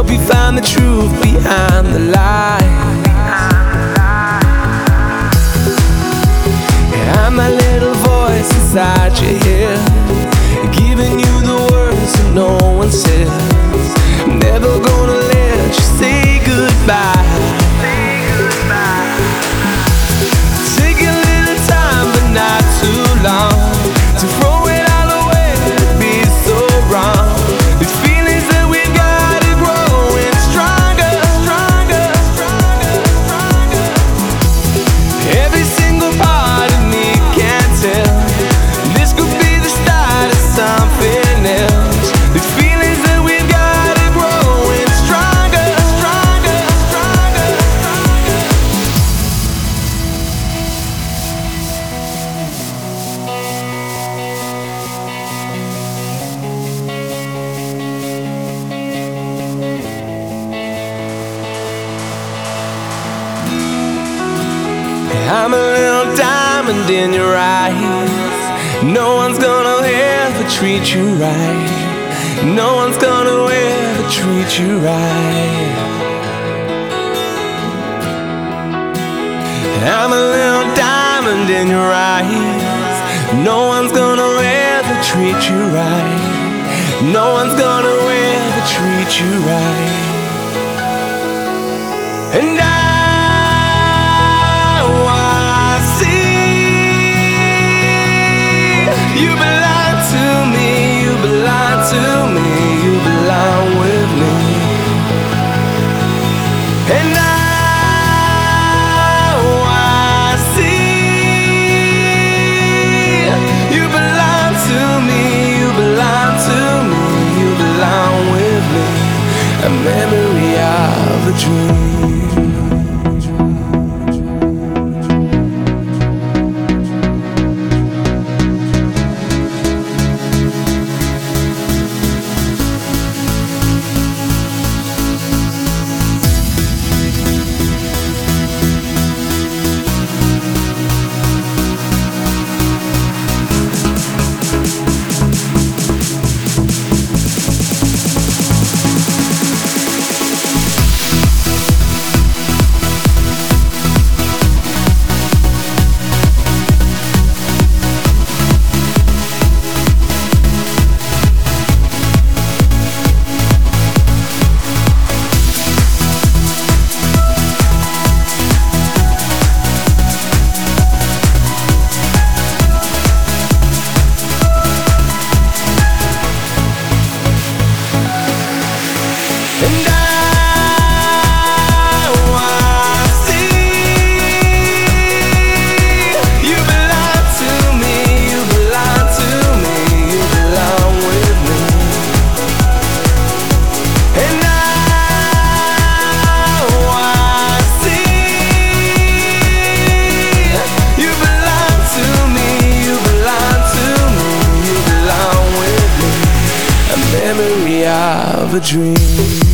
we find the truth behind the lie. I'm that little voice inside your head, giving you the words that no one says. I'm never gonna let you say goodbye. Take a little time, but not too long, to throw it all away, to be so wrong. These feelings that we got are growing stronger, stronger, stronger, stronger. Every single part of me can tell this could be the start of something else. These feelings that we got are growing stronger, stronger, stronger, stronger. I'm a little diamond in your eyes. No one's gonna ever treat you right. No one's gonna ever treat you right. I'm a little diamond in your eyes. No one's gonna ever treat you right. No one's gonna ever treat you right. And you belong to me, you belong to me, you belong with me. And now I see you belong to me, you belong to me, you belong with me. A memory of a dream. Memory of a dream.